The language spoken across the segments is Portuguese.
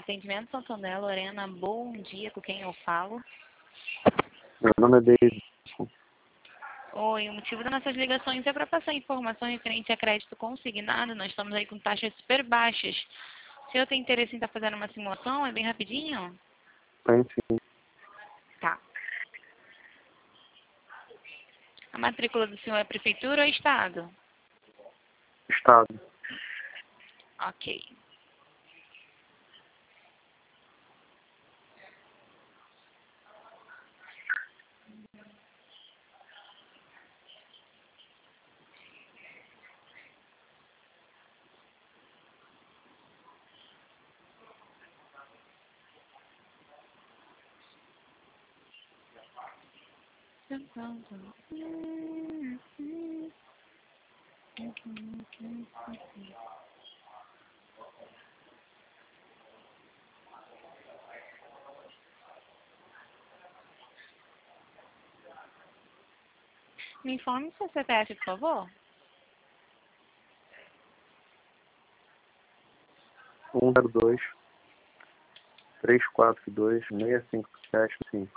Atendimento Santander, Lorena, bom dia, com quem eu falo? Meu nome é David. Oi, o motivo das nossas ligações é para passar informação referente a crédito consignado. Nós estamos aí com taxas super baixas. O senhor tem interesse em estar fazendo uma simulação? É bem rapidinho? Tem sim. Tá. A matrícula do senhor é prefeitura ou estado? Estado. Ok. Me informe seu CPF, por favor. 102 342 6575.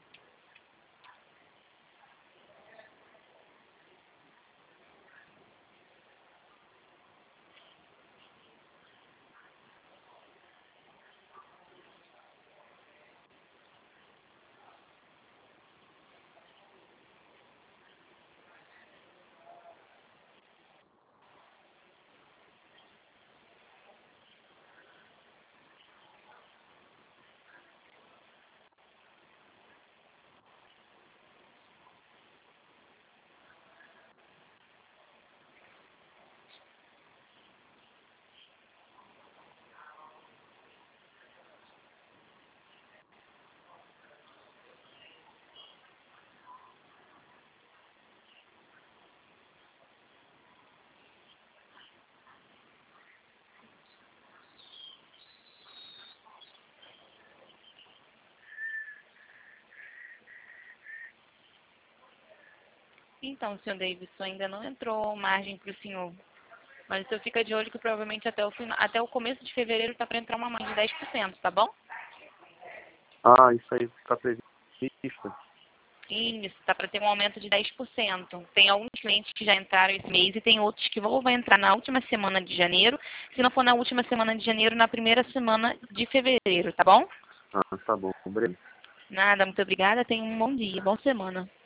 Então, senhor Davidson, ainda não entrou margem para o senhor. Mas o senhor fica de olho que provavelmente até o começo de fevereiro está para entrar uma margem de 10%, tá bom? Ah, isso aí está previsto. Isso, está para ter um aumento de 10%. Tem alguns clientes que já entraram esse mês e tem outros que vão entrar na última semana de janeiro. Se não for na última semana de janeiro, na primeira semana de fevereiro, tá bom? Ah, tá bom. Obrigado. Nada, muito obrigada. Tenha um bom dia, boa semana.